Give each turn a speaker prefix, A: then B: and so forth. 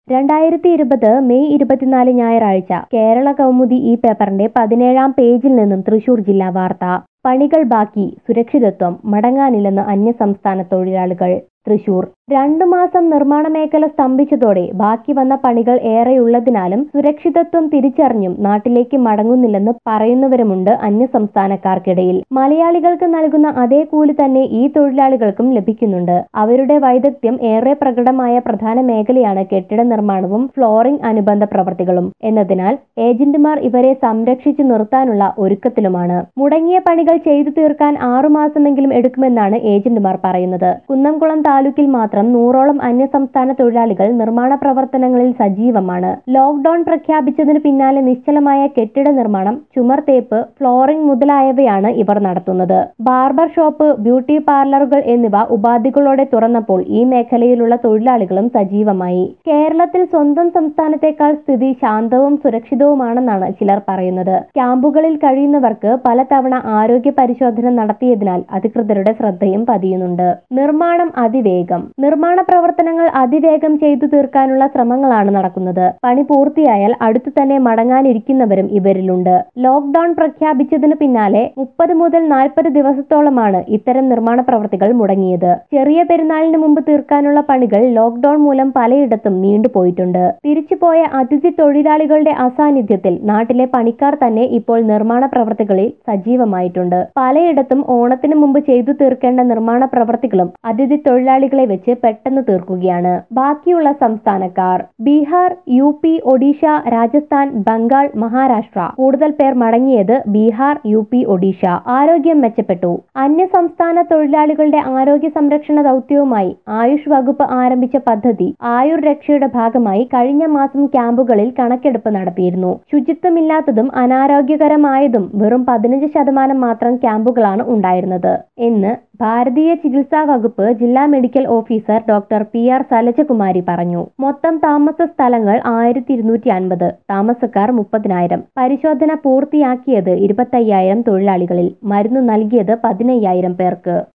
A: 2020 May 24 ഞായറാഴ്ച കേരള കൗമുദി ഈ പേപ്പറിന്റെ 17-ാം പേജിൽ നിന്നും തൃശൂർ ജില്ലാ വാർത്ത. പണികൾ ബാക്കി, സുരക്ഷിതത്വം മടങ്ങാനില്ലെന്ന് അന്യസംസ്ഥാന തൊഴിലാളികൾ. തൃശൂർ 2 മാസം നിർമ്മാണ മേഖല സ്തംഭിച്ചതോടെ ബാക്കി വന്ന പണികൾ ഏറെയുള്ളതിനാലും സുരക്ഷിതത്വം തിരിച്ചറിഞ്ഞും നാട്ടിലേക്ക് മടങ്ങുന്നില്ലെന്ന് പറയുന്നവരുമുണ്ട് അന്യസംസ്ഥാനക്കാർക്കിടയിൽ. മലയാളികൾക്ക് നൽകുന്ന അതേ കൂലി തന്നെ ഈ തൊഴിലാളികൾക്കും ലഭിക്കുന്നുണ്ട്. അവരുടെ വൈദഗ്ധ്യം ഏറെ പ്രകടമായ പ്രധാന മേഖലയാണ് കെട്ടിട നിർമ്മാണവും ഫ്ലോറിംഗ് അനുബന്ധ പ്രവൃത്തികളും എന്നതിനാൽ ഏജന്റുമാർ ഇവരെ സംരക്ഷിച്ചു നിർത്താനുള്ള ഒരുക്കത്തിലുമാണ്. മുടങ്ങിയ പണികൾ ചെയ്തു തീർക്കാൻ 6 മാസമെങ്കിലും എടുക്കുമെന്നാണ് ഏജന്റുമാർ പറയുന്നത്. കുന്നംകുളം താലൂക്കിൽ മാത്രം 100ഓളം അന്യസംസ്ഥാന തൊഴിലാളികൾ നിർമ്മാണ പ്രവർത്തനങ്ങളിൽ സജീവമാണ്. ലോക്ഡൌൺ പ്രഖ്യാപിച്ചതിന് പിന്നാലെ നിശ്ചലമായ കെട്ടിട നിർമ്മാണം, ചുമർതേപ്പ്, ഫ്ലോറിംഗ് മുതലായവയാണ് ഇവർ നടത്തുന്നത്. ബാർബർ ഷോപ്പ്, ബ്യൂട്ടി പാർലറുകൾ എന്നിവ ഉപാധികളോടെ തുറന്നപ്പോൾ ഈ മേഖലയിലുള്ള തൊഴിലാളികളും സജീവമായി. കേരളത്തിൽ സ്വന്തം സംസ്ഥാനത്തേക്കാൾ സ്ഥിതി ശാന്തവും സുരക്ഷിതവുമാണെന്നാണ് ചിലർ പറയുന്നത്. ക്യാമ്പുകളിൽ കഴിയുന്നവർക്ക് പലതവണ ആരോഗ്യ പരിശോധന നടത്തിയതിനാൽ അധികൃതരുടെ ശ്രദ്ധയും പതിയുന്നുണ്ട്. നിർമ്മാണം അതിവേഗം. നിർമ്മാണ പ്രവർത്തനങ്ങൾ അതിവേഗം ചെയ്തു തീർക്കാനുള്ള ശ്രമങ്ങളാണ് നടക്കുന്നത്. പണി പൂർത്തിയായാൽ അടുത്തു തന്നെ മടങ്ങാനിരിക്കുന്നവരും ഇവരിലുണ്ട്. ലോക്ഡൌൺ പ്രഖ്യാപിച്ചതിനു പിന്നാലെ 30 മുതൽ 40 ദിവസത്തോളമാണ് ഇത്തരം നിർമ്മാണ പ്രവൃത്തികൾ മുടങ്ങിയത്. ചെറിയ പെരുന്നാളിന് മുമ്പ് തീർക്കാനുള്ള പണികൾ ലോക്ഡൌൺ മൂലം പലയിടത്തും നീണ്ടുപോയിട്ടുണ്ട്. തിരിച്ചുപോയ അതിഥി തൊഴിലാളികളുടെ അസാന്നിധ്യത്തിൽ നാട്ടിലെ പണിക്കാർ തന്നെ ഇപ്പോൾ നിർമ്മാണ പ്രവൃത്തികളിൽ സജീവമായിട്ടുണ്ട്. പലയിടത്തും ഓണത്തിന് മുമ്പ് ചെയ്തു തീർക്കേണ്ട നിർമ്മാണ പ്രവൃത്തികളും അതിഥി തൊഴിലാളികളെ വെച്ച് പെട്ടെന്ന് തീർക്കുകയാണ്. ബാക്കിയുള്ള സംസ്ഥാനക്കാർ ബീഹാർ, UP, ഒഡീഷ, രാജസ്ഥാൻ, ബംഗാൾ, മഹാരാഷ്ട്ര. കൂടുതൽ പേർ മടങ്ങിയത് ബീഹാർ, UP, ഒഡീഷ. ആരോഗ്യം മെച്ചപ്പെട്ടു. അന്യസംസ്ഥാന തൊഴിലാളികളുടെ ആരോഗ്യ സംരക്ഷണ ദൗത്യവുമായി ആയുഷ് വകുപ്പ് ആരംഭിച്ച പദ്ധതി ആയുർ രക്ഷയുടെ ഭാഗമായി കഴിഞ്ഞ മാസം ക്യാമ്പുകളിൽ കണക്കെടുപ്പ് നടത്തിയിരുന്നു. ശുചിത്വമില്ലാത്തതും അനാരോഗ്യകരമായതും വെറും 15% മാത്രം ക്യാമ്പുകളാണ് ഉണ്ടായിരുന്നത് എന്ന് ഭാരതീയ ചികിത്സാ വകുപ്പ് ജില്ലാ medical officer doctor PR Salajakumari പറഞ്ഞു. മൊത്തം താമസ സ്ഥലങ്ങൾ 1250, താമസക്കാർ 30,000. പരിശോധന പൂർത്തിയാക്കിയത് 25,000 തൊഴിലാളികളിൽ. മരുന്ന് നൽകിയത് 15,000 പേർക്ക്.